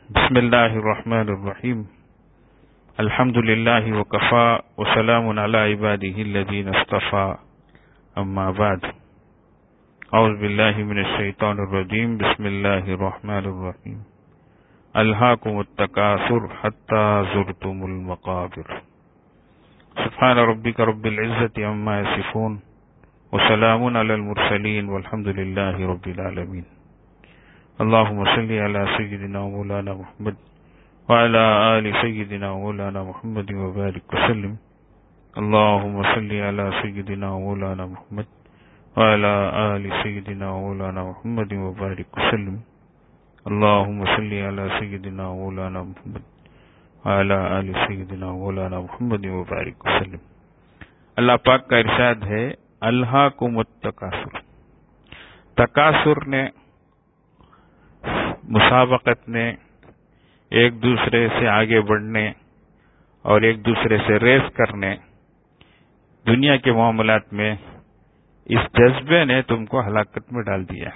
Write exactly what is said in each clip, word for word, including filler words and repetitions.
بسم اللہ الرحمن الرحیم الحمد للہ وکفا وسلام علی عبادہ الذین اصطفى اما بعد اعوذ باللہ من الشیطان الرجیم بسم اللہ الرحمن الرحیم الہاکم التکاثر حتی زرتم المقابر سبحان ربک رب العزة عما یصفون وسلام علی المرسلین والحمد للہ رب العالمین اللهم صل على سيدنا مولانا محمد وعلى آل سيدنا مولانا محمد وبارك وسلم اللهم صل على سيدنا مولانا محمد وعلى آل سيدنا مولانا محمد وبارك وسلم اللهم صل على سيدنا مولانا محمد وعلى آل سيدنا مولانا محمد وبارك وسلم۔ اللہ پاک کا ارشاد ہے الہاکم التکاثر، تکاثر نے، مسابقت نے، ایک دوسرے سے آگے بڑھنے اور ایک دوسرے سے ریس کرنے، دنیا کے معاملات میں اس جذبے نے تم کو ہلاکت میں ڈال دیا۔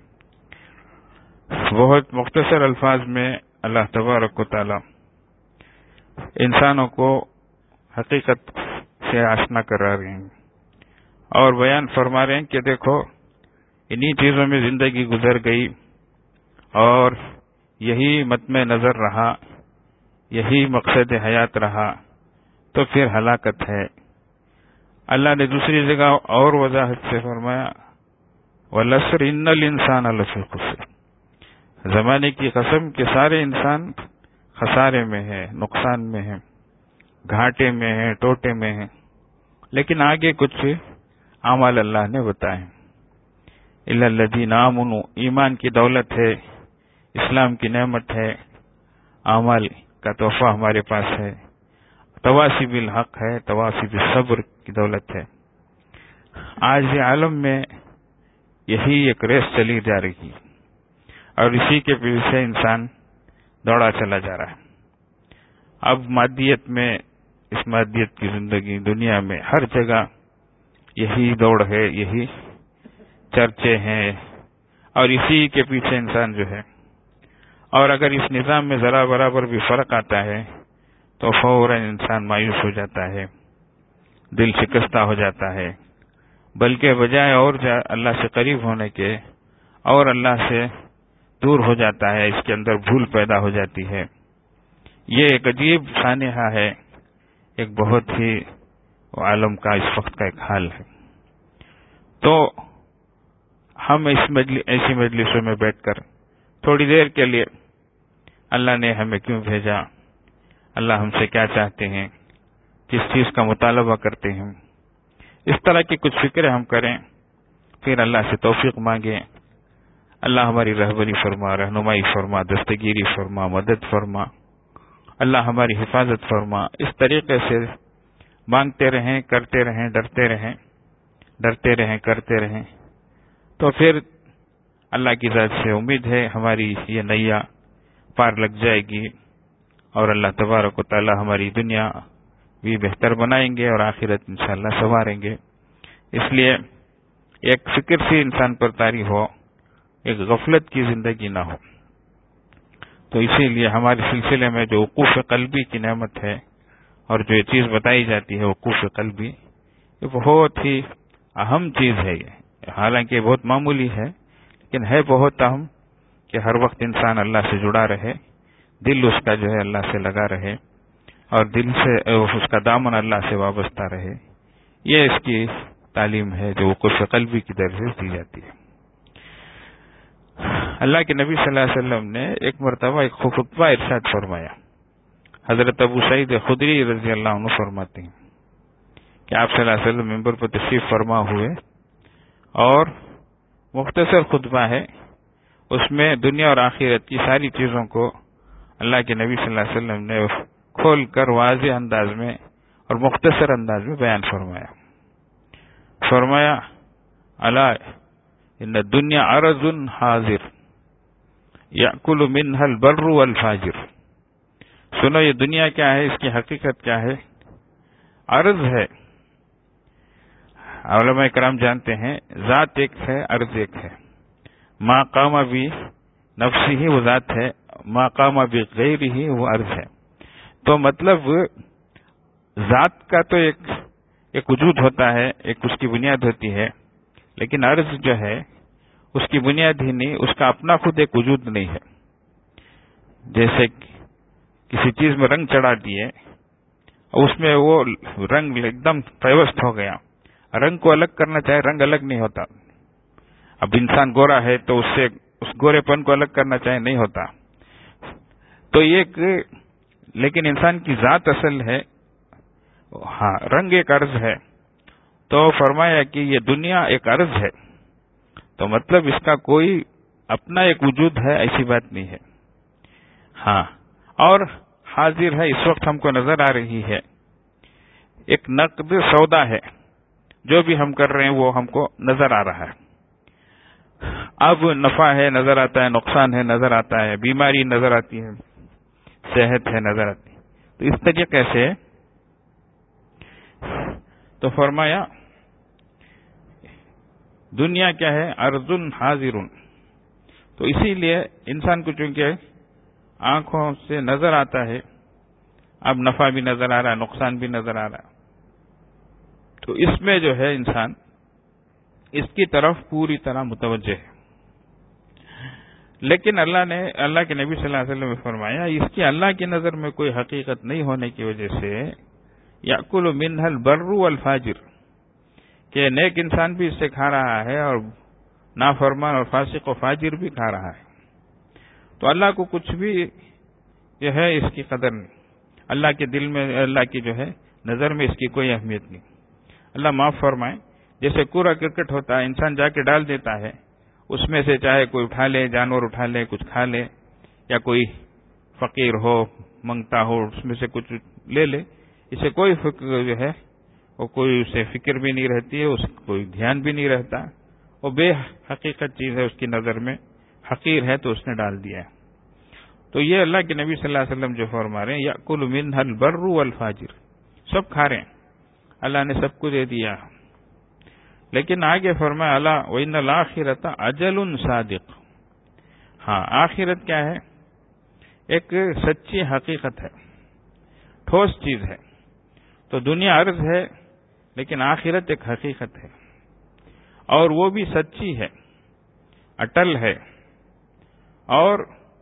بہت مختصر الفاظ میں اللہ تبارک و تعالی انسانوں کو حقیقت سے آشنا کرا رہے ہیں اور بیان فرما رہے ہیں کہ دیکھو انہی چیزوں میں زندگی گزر گئی اور یہی متمع نظر رہا، یہی مقصد حیات رہا تو پھر ہلاکت ہے۔ اللہ نے دوسری جگہ اور وضاحت سے فرمایا وَالْعَصْرِ إِنَّ الْإِنسَانَ لَفِي خُسْرٍ، زمانے کی قسم کہ سارے انسان خسارے میں ہے، نقصان میں ہے، گھاٹے میں ہے، ٹوٹے میں ہے۔ لیکن آگے کچھ اعمال اللہ نے بتائے، إِلَّا الَّذِينَ آمَنُوا، ایمان کی دولت ہے، اسلام کی نعمت ہے، اعمال کا تحفہ ہمارے پاس ہے، تواصی بالحق ہے، تواصی بالصبر کی دولت ہے۔ آج عالم میں یہی ایک ریس چلی جا رہی اور اسی کے پیچھے انسان دوڑا چلا جا رہا ہے۔ اب مادیت میں، اس مادیت کی زندگی دنیا میں ہر جگہ یہی دوڑ ہے، یہی چرچے ہیں اور اسی کے پیچھے انسان جو ہے، اور اگر اس نظام میں ذرا برابر بھی فرق آتا ہے تو فوراً انسان مایوس ہو جاتا ہے، دل شکستہ ہو جاتا ہے، بلکہ بجائے اور اللہ سے قریب ہونے کے اور اللہ سے دور ہو جاتا ہے، اس کے اندر بھول پیدا ہو جاتی ہے۔ یہ ایک عجیب سانحہ ہے، ایک بہت ہی عالم کا اس وقت کا ایک حال ہے۔ تو ہم اس مجلس ایسی مجلسوں میں بیٹھ کر تھوڑی دیر کے لیے اللہ نے ہمیں کیوں بھیجا، اللہ ہم سے کیا چاہتے ہیں، کس چیز کا مطالبہ کرتے ہیں، اس طرح کی کچھ فکریں ہم کریں، پھر اللہ سے توفیق مانگیں، اللہ ہماری رہبری فرما، رہنمائی فرما، دستگیری فرما، مدد فرما، اللہ ہماری حفاظت فرما۔ اس طریقے سے مانگتے رہیں، کرتے رہیں، ڈرتے رہیں، ڈرتے رہیں، کرتے رہیں، تو پھر اللہ کی ذات سے امید ہے ہماری یہ نیا پار لگ جائے گی اور اللہ تبارک و تعالی ہماری دنیا بھی بہتر بنائیں گے اور آخرت انشاءاللہ سنواریں گے۔ اس لیے ایک فکر سی انسان پر طاری ہو، ایک غفلت کی زندگی نہ ہو۔ تو اسی لیے ہمارے سلسلے میں جو وقوف قلبی کی نعمت ہے اور جو یہ چیز بتائی جاتی ہے وقوف قلبی، یہ بہت ہی اہم چیز ہے۔ یہ حالانکہ بہت معمولی ہے لیکن ہے بہت اہم کہ ہر وقت انسان اللہ سے جڑا رہے، دل اس کا جو ہے اللہ سے لگا رہے اور دل سے اس کا دامن اللہ سے وابستہ رہے۔ یہ اس کی تعلیم ہے جو وقوف قلبی کی درجے دی جاتی ہے۔ اللہ کے نبی صلی اللہ علیہ وسلم نے ایک مرتبہ ایک خطبہ ارشاد فرمایا۔ حضرت ابو سعید خدری رضی اللہ عنہ فرماتے ہیں کہ آپ صلی اللہ علیہ وسلم ممبر پر تشریف فرما ہوئے اور مختصر خطبہ ہے، اس میں دنیا اور آخرت کی ساری چیزوں کو اللہ کے نبی صلی اللہ علیہ وسلم نے کھول کر واضح انداز میں اور مختصر انداز میں بیان فرمایا۔ فرمایا الا ان الدنیا عرض حاضر یأکل منها البر والفاجر، سنو یہ دنیا کیا ہے، اس کی حقیقت کیا ہے، عرض ہے۔ علماء کرام جانتے ہیں ذات ایک ہے، عرض ایک ہے۔ ما قام بھی نفسی ہی وہ ذات ہے مقام بغیرہ وہ عرض ہے. تو مطلب ذات کا تو ایک ایک وجود ہوتا ہے، ایک اس کی بنیاد ہوتی ہے، لیکن عرض جو ہے اس کی بنیاد ہی نہیں، اس کا اپنا خود ایک وجود نہیں ہے. جیسے کسی چیز میں رنگ چڑھا دیے اور اس میں وہ رنگ ایک دم پیوست ہو گیا، رنگ کو الگ کرنا چاہے رنگ الگ نہیں ہوتا. اب انسان گورا ہے تو اس سے اس گورے پن کو الگ کرنا چاہے نہیں ہوتا. تو ایک لیکن انسان کی ذات اصل ہے، ہاں رنگ ایک عرض ہے. تو فرمایا کہ یہ دنیا ایک عرض ہے، تو مطلب اس کا کوئی اپنا ایک وجود ہے ایسی بات نہیں ہے. ہاں اور حاضر ہے، اس وقت ہم کو نظر آ رہی ہے، ایک نقد سودا ہے، جو بھی ہم کر رہے ہیں وہ ہم کو نظر آ رہا ہے. اب نفع ہے نظر آتا ہے، نقصان ہے نظر آتا ہے، بیماری نظر آتی ہے، صحت ہے نظر آتی ہے. تو اس طریقے سے تو فرمایا دنیا کیا ہے؟ ارض حاضر. تو اسی لیے انسان کو چونکہ آنکھوں سے نظر آتا ہے، اب نفع بھی نظر آ رہا ہے، نقصان بھی نظر آ رہا ہے، تو اس میں جو ہے انسان اس کی طرف پوری طرح متوجہ ہے. لیکن اللہ نے اللہ کے نبی صلی اللہ علیہ وسلم نے فرمایا اس کی اللہ کی نظر میں کوئی حقیقت نہیں ہونے کی وجہ سے یأکل منها البر والفاجر، کہ نیک انسان بھی اس سے کھا رہا ہے اور نافرمان اور فاسق و فاجر بھی کھا رہا ہے. تو اللہ کو کچھ بھی جو ہے اس کی قدر نہیں، اللہ کے دل میں اللہ کی جو ہے نظر میں اس کی کوئی اہمیت نہیں. اللہ معاف فرمائے، جیسے کوڑا کرکٹ ہوتا ہے، انسان جا کے ڈال دیتا ہے، اس میں سے چاہے کوئی اٹھا لے، جانور اٹھا لے، کچھ کھا لے، یا کوئی فقیر ہو منگتا ہو اس میں سے کچھ لے لے، اسے کوئی فکر جو ہے وہ کوئی اسے فکر بھی نہیں رہتی ہے، اس کو کوئی دھیان بھی نہیں رہتا، وہ بے حقیقت چیز ہے، اس کی نظر میں حقیر ہے تو اس نے ڈال دیا ہے. تو یہ اللہ کے نبی صلی اللہ علیہ وسلم جو فرما رہے ہیں یأکل منها البر والفاجر، سب کھا رہے ہیں، اللہ نے سب کو دے دیا. لیکن آگے فرمایا اللہ وَإِنَّ الْآخِرَةَ أَجَلٌ صَادِقٌ. ہاں آخرت کیا ہے؟ ایک سچی حقیقت ہے، ٹھوس چیز ہے. تو دنیا عرض ہے لیکن آخرت ایک حقیقت ہے، اور وہ بھی سچی ہے، اٹل ہے، اور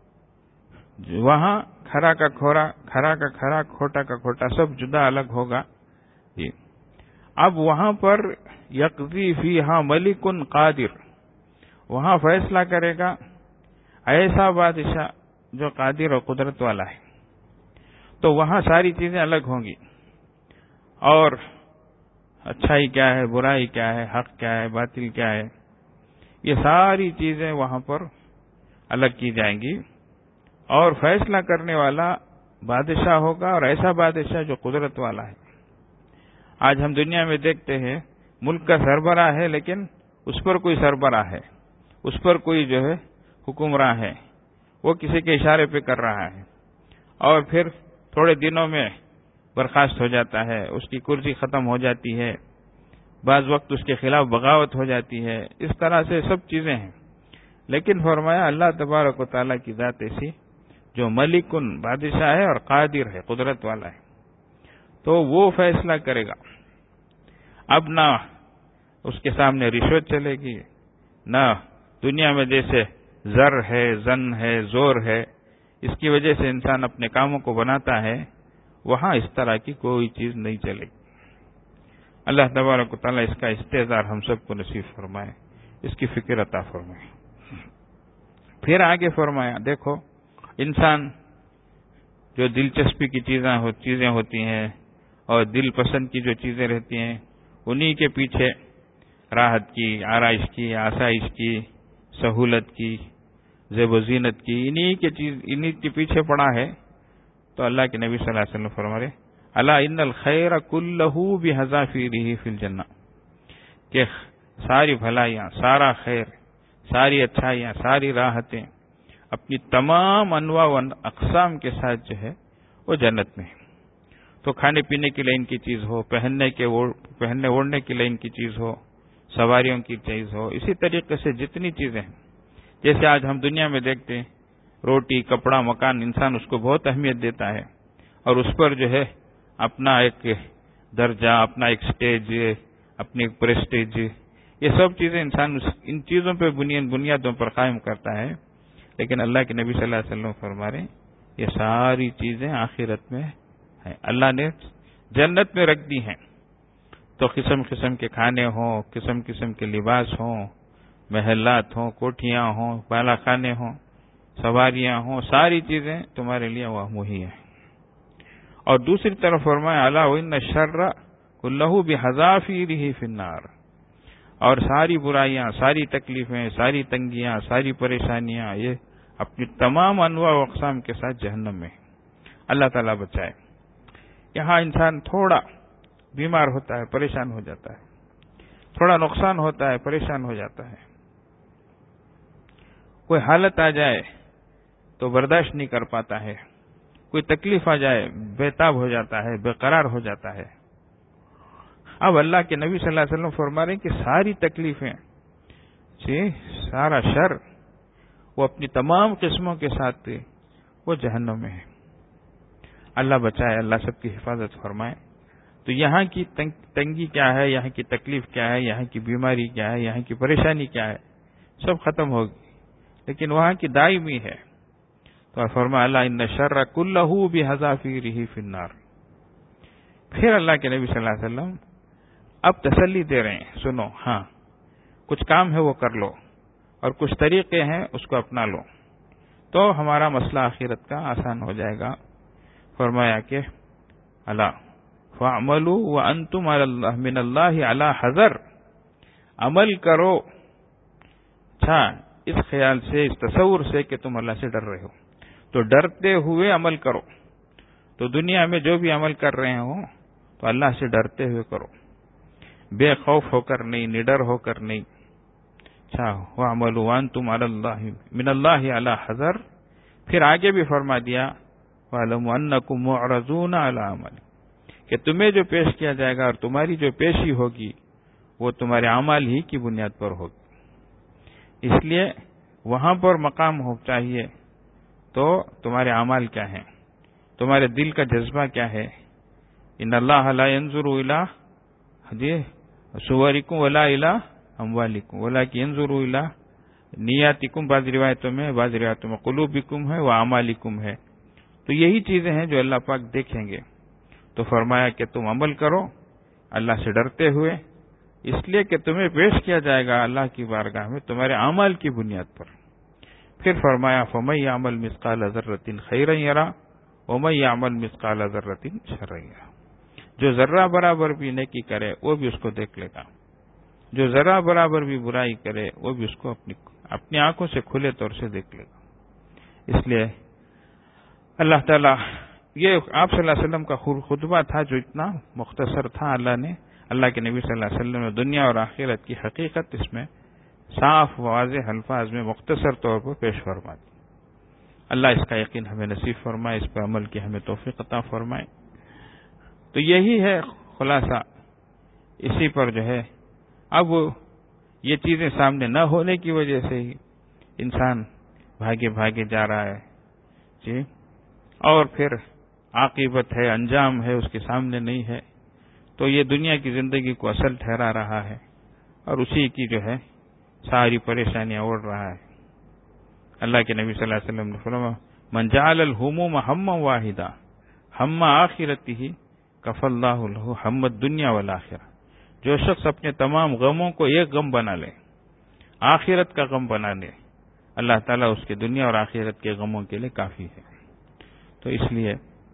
وہاں کھرا کا کھورا، کھرا کا کھرا، کھوٹا کا کھوٹا سب جدا الگ ہوگا. جی اب وہاں پر یقضی فیہا ملک قادر، وہاں فیصلہ کرے گا ایسا بادشاہ جو قادر اور قدرت والا ہے. تو وہاں ساری چیزیں الگ ہوں گی، اور اچھائی کیا ہے، برائی کیا ہے، حق کیا ہے، باطل کیا ہے، یہ ساری چیزیں وہاں پر الگ کی جائیں گی. اور فیصلہ کرنے والا بادشاہ ہوگا، اور ایسا بادشاہ جو قدرت والا ہے. آج ہم دنیا میں دیکھتے ہیں ملک کا سربراہ ہے لیکن اس پر کوئی سربراہ ہے، اس پر کوئی جو ہے حکمراں ہے، وہ کسی کے اشارے پہ کر رہا ہے، اور پھر تھوڑے دنوں میں برخاست ہو جاتا ہے، اس کی کرسی ختم ہو جاتی ہے، بعض وقت اس کے خلاف بغاوت ہو جاتی ہے. اس طرح سے سب چیزیں ہیں. لیکن فرمایا اللہ تبارک و تعالیٰ کی ذات ایسی جو ملکن بادشاہ ہے اور قادر ہے، قدرت والا ہے، تو وہ فیصلہ کرے گا. اب نہ اس کے سامنے رشوت چلے گی، نہ دنیا میں جیسے زر ہے، زن ہے، زور ہے، اس کی وجہ سے انسان اپنے کاموں کو بناتا ہے، وہاں اس طرح کی کوئی چیز نہیں چلے گی. اللہ تبارک و تعالیٰ اس کا استحضار ہم سب کو نصیب فرمائے، اس کی فکر عطا فرمائے. پھر آگے فرمایا دیکھو انسان جو دلچسپی کی چیزیں ہو چیزیں ہوتی ہیں اور دل پسند کی جو چیزیں رہتی ہیں، انہی کے پیچھے راحت کی، آرائش کی، آسائش کی، سہولت کی، زیب و زینت کی، انہی کے چیز انہی کے پیچھے پڑا ہے. تو اللہ کے نبی صلی اللہ علیہ وسلم فرما رہے الا ان الخیر کلہ بحذافیرہ فی الجنہ، کہ ساری بھلائیاں، سارا خیر، ساری اچھائیاں، ساری راحتیں اپنی تمام انواع و اقسام کے ساتھ جو ہے وہ جنت میں ہے. تو کھانے پینے کے لیے ان کی چیز ہو، پہننے کے پہننے اوڑھنے کے لیے ان کی چیز ہو، سواریوں کی چیز ہو، اسی طریقے سے جتنی چیزیں ہیں، جیسے آج ہم دنیا میں دیکھتے ہیں روٹی کپڑا مکان انسان اس کو بہت اہمیت دیتا ہے، اور اس پر جو ہے اپنا ایک درجہ، اپنا ایک سٹیج، اپنی ایک پریسٹیج، یہ سب چیزیں انسان ان چیزوں پہ بنیادوں پر قائم کرتا ہے. لیکن اللہ کے نبی صلی اللہ علیہ وسلم فرما رہے ہیں یہ ساری چیزیں آخرت میں ہیں، اللہ نے جنت میں رکھ دی ہیں. تو قسم قسم کے کھانے ہوں، قسم قسم کے لباس ہوں، محلات ہوں، کوٹھیاں ہوں، بالا خانے ہوں، سواریاں ہوں، ساری چیزیں تمہارے لیے وہی ہیں. اور دوسری طرف فرمایا الا وان الشر کلہ بحذافیرہ فی النار، اور ساری برائیاں، ساری تکلیفیں، ساری تنگیاں، ساری پریشانیاں یہ اپنی تمام انواع و اقسام کے ساتھ جہنم میں. اللہ تعالیٰ بچائے. یہاں انسان تھوڑا بیمار ہوتا ہے پریشان ہو جاتا ہے، تھوڑا نقصان ہوتا ہے پریشان ہو جاتا ہے، کوئی حالت آ جائے تو برداشت نہیں کر پاتا ہے، کوئی تکلیف آ جائے بے تاب ہو جاتا ہے، بے قرار ہو جاتا ہے. اب اللہ کے نبی صلی اللہ علیہ وسلم فرما رہے ہیں کہ ساری تکلیفیں، جی سارا شر وہ اپنی تمام قسموں کے ساتھ وہ جہنم میں ہے. اللہ بچائے، اللہ سب کی حفاظت فرمائے. تو یہاں کی تنگی کیا ہے، یہاں کی تکلیف کیا ہے، یہاں کی بیماری کیا ہے، یہاں کی پریشانی کیا ہے، سب ختم ہوگی، لیکن وہاں کی دائمی ہے. تو فرمایا اللہ ان الشر کلہ بحذافیرہ فی النار. پھر اللہ کے نبی صلی اللہ علیہ وسلم اب تسلی دے رہے ہیں، سنو، ہاں کچھ کام ہے وہ کر لو، اور کچھ طریقے ہیں اس کو اپنا لو تو ہمارا مسئلہ آخرت کا آسان ہو جائے گا. فرمایا کہ اللہ فَاعْمَلُوا وَأَنْتُمْ عَلَى اللَّهِ مِنَ اللَّهِ عَلَى حَذَرٍ، عمل کرو. اچھا، اس خیال سے، اس تصور سے کہ تم اللہ سے ڈر رہے ہو تو ڈرتے ہوئے عمل کرو. تو دنیا میں جو بھی عمل کر رہے ہو تو اللہ سے ڈرتے ہوئے کرو، بے خوف ہو کر نہیں، نڈر ہو کر نہیں. اچھا، وَاعْمَلُوا وَأَنْتُمْ عَلَى اللَّهِ مِنَ اللَّهِ عَلَى حَذَرٍ. پھر آگے بھی فرما دیا وَاعْلَمُوا أَنَّكُمْ مُعْرَضُونَ عَلَى عَمَلٍ، کہ تمہیں جو پیش کیا جائے گا اور تمہاری جو پیشی ہوگی وہ تمہارے اعمال ہی کی بنیاد پر ہوگی. اس لیے وہاں پر مقام ہو چاہیے تو تمہارے اعمال کیا ہیں، تمہارے دل کا جذبہ کیا ہے. ان اللہ لا ينظر الى صورکم ولا الى اموالکم ولکن ينظر الى نیاتکم. بعض روایتوں میں بعض روایتوں میں قلوبکم ہے و اعمالکم ہے. تو یہی چیزیں ہیں جو اللہ پاک دیکھیں گے. تو فرمایا کہ تم عمل کرو اللہ سے ڈرتے ہوئے، اس لیے کہ تمہیں پیش کیا جائے گا اللہ کی بارگاہ میں تمہارے اعمال کی بنیاد پر. پھر فرمایا فَمَن يَعْمَلْ مِثْقَالَ ذَرَّةٍ خَيْرًا يَرَهُ وَمَن يَعْمَلْ مِثْقَالَ ذَرَّةٍ شَرًّا يَرَهُ. جو ذرہ برابر بھی نیکی کرے وہ بھی اس کو دیکھ لے گا، جو ذرہ برابر بھی برائی کرے وہ بھی اس کو اپنی اپنی آنکھوں سے کھلے طور سے دیکھ لے گا. اس لیے اللہ تعالیٰ، یہ آپ صلی اللہ علیہ وسلم کا خطبہ تھا جو اتنا مختصر تھا. اللہ نے اللہ کے نبی صلی اللہ علیہ وسلم نے دنیا اور آخرت کی حقیقت اس میں صاف واضح الفاظ میں مختصر طور پر پیش فرما دی. اللہ اس کا یقین ہمیں نصیب فرمائے، اس پر عمل کی ہمیں توفیق عطا فرمائے. تو یہی ہے خلاصہ. اسی پر جو ہے اب یہ چیزیں سامنے نہ ہونے کی وجہ سے ہی انسان بھاگے بھاگے جا رہا ہے، جی، اور پھر عاقبت ہے، انجام ہے، اس کے سامنے نہیں ہے. تو یہ دنیا کی زندگی کو اصل ٹھہرا رہا ہے اور اسی کی جو ہے ساری پریشانیاں اوڑھ رہا ہے. اللہ کے نبی صلی اللہ علیہ وسلم نے فرمایا من جعل الہموم ہما واحدا ہم آخرتہ کفی اللہ لہ ہم الدنیا والآخرہ. جو شخص اپنے تمام غموں کو ایک غم بنا لے، آخرت کا غم بنا لے، اللہ تعالیٰ اس کے دنیا اور آخرت کے غموں کے لیے کافی ہے. تو اس لیے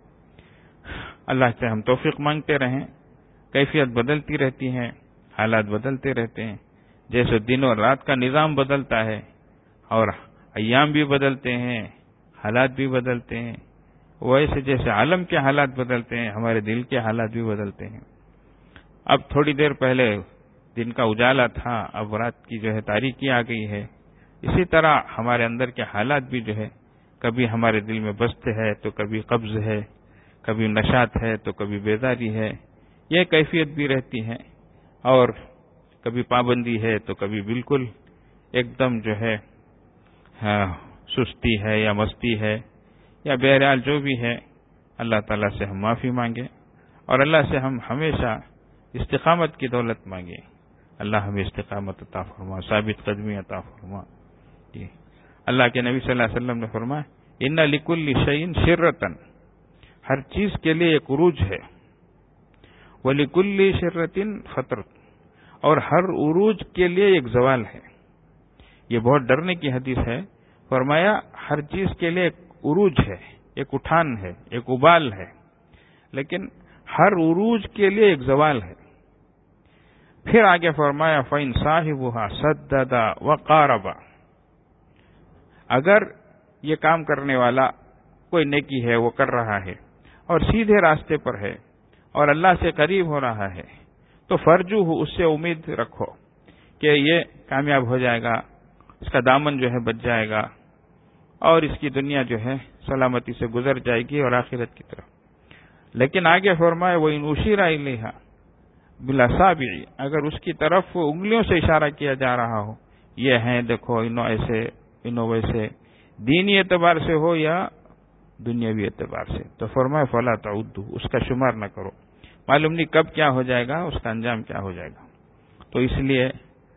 اللہ سے ہم توفیق مانگتے رہیں. کیفیت بدلتی رہتی ہے، حالات بدلتے رہتے ہیں. جیسے دن اور رات کا نظام بدلتا ہے اور ایام بھی بدلتے ہیں، حالات بھی بدلتے ہیں، ویسے جیسے عالم کے حالات بدلتے ہیں ہمارے دل کے حالات بھی بدلتے ہیں. اب تھوڑی دیر پہلے دن کا اجالا تھا، اب رات کی جو ہے تاریکی آ گئی ہے. اسی طرح ہمارے اندر کے حالات بھی جو ہے کبھی ہمارے دل میں بست ہے تو کبھی قبض ہے، کبھی نشاط ہے تو کبھی بیداری ہے. یہ کیفیت بھی رہتی ہے، اور کبھی پابندی ہے تو کبھی بالکل ایک دم جو ہے سستی ہے یا مستی ہے یا بہرحال جو بھی ہے، اللہ تعالیٰ سے ہم معافی مانگیں اور اللہ سے ہم ہمیشہ استقامت کی دولت مانگیں۔ اللہ ہمیں استقامت عطا فرما، ثابت قدمی عطا فرما۔ جی اللہ کے نبی صلی اللہ علیہ وسلم نے فرمایا ان لکل شیء شرۃ، ہر چیز کے لیے ایک عروج ہے، وَلِكُلِّ شِرَّةٍ فَتْرَةٌ، اور ہر عروج کے لیے ایک زوال ہے۔ یہ بہت ڈرنے کی حدیث ہے۔ فرمایا ہر چیز کے لیے ایک عروج ہے، ایک اٹھان ہے، ایک ابال ہے، لیکن ہر عروج کے لیے ایک زوال ہے۔ پھر آگے فرمایا فَإِنْ صَاحِبُهَا سَدَّدَ وَقَارَبَ، اگر یہ کام کرنے والا کوئی نیکی ہے وہ کر رہا ہے اور سیدھے راستے پر ہے اور اللہ سے قریب ہو رہا ہے، تو فرجو ہو، اس سے امید رکھو کہ یہ کامیاب ہو جائے گا، اس کا دامن جو ہے بچ جائے گا اور اس کی دنیا جو ہے سلامتی سے گزر جائے گی اور آخرت کی طرف۔ لیکن آگے فرمائے وہ ان اشیرا الیہا بالاصابع، اگر اس کی طرف انگلیوں سے اشارہ کیا جا رہا ہو، یہ ہیں دیکھو انہوں ایسے انہوں ویسے، دینی اعتبار سے ہو یا دنیاوی اعتبار سے، تو فرمائے فلا تعدوا، اس کا شمار نہ کرو، معلوم نہیں کب کیا ہو جائے گا، اس کا انجام کیا ہو جائے گا۔ تو اس لیے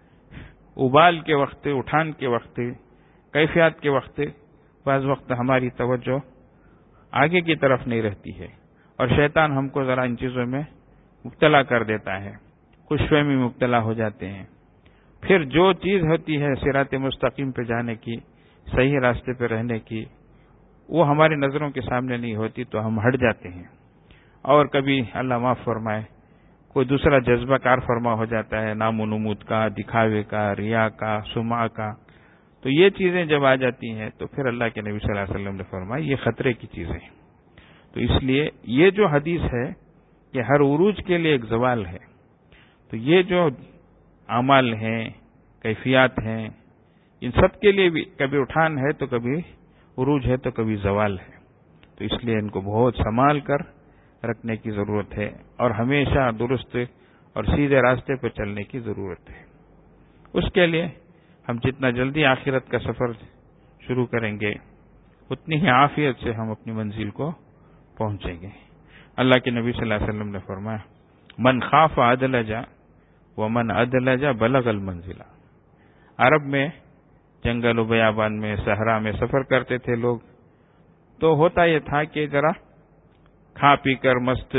ابال کے وقت، اٹھان کے وقت، کیفیات کے وقت بعض وقت ہماری توجہ آگے کی طرف نہیں رہتی ہے اور شیطان ہم کو ذرا ان چیزوں میں مبتلا کر دیتا ہے، خوش فہمی میں مبتلا ہو جاتے ہیں۔ پھر جو چیز ہوتی ہے صراط مستقیم پہ جانے کی، صحیح راستے پہ رہنے کی، وہ ہماری نظروں کے سامنے نہیں ہوتی تو ہم ہٹ جاتے ہیں، اور کبھی اللہ معاف فرمائے کوئی دوسرا جذبہ کار فرما ہو جاتا ہے، نام و نمود کا، دکھاوے کا، ریا کا، سمعہ کا، تو یہ چیزیں جب آ جاتی ہیں تو پھر اللہ کے نبی صلی اللہ علیہ وسلم نے فرمایا یہ خطرے کی چیزیں ہیں۔ تو اس لیے یہ جو حدیث ہے کہ ہر عروج کے لیے ایک زوال ہے، تو یہ جو اعمال ہیں، کیفیات ہیں، ان سب کے لیے بھی کبھی اٹھان ہے تو کبھی عروج ہے تو کبھی زوال ہے، تو اس لیے ان کو بہت سنبھال کر رکھنے کی ضرورت ہے اور ہمیشہ درست اور سیدھے راستے پر چلنے کی ضرورت ہے۔ اس کے لیے ہم جتنا جلدی آخرت کا سفر شروع کریں گے اتنی ہی عافیت سے ہم اپنی منزل کو پہنچیں گے۔ اللہ کے نبی صلی اللہ علیہ وسلم نے فرمایا من خاف ادلج ومن ادلج بلغ المنزل۔ عرب میں جنگل و بیابان میں، صحرا میں سفر کرتے تھے لوگ، تو ہوتا یہ تھا کہ ذرا کھا پی کر مست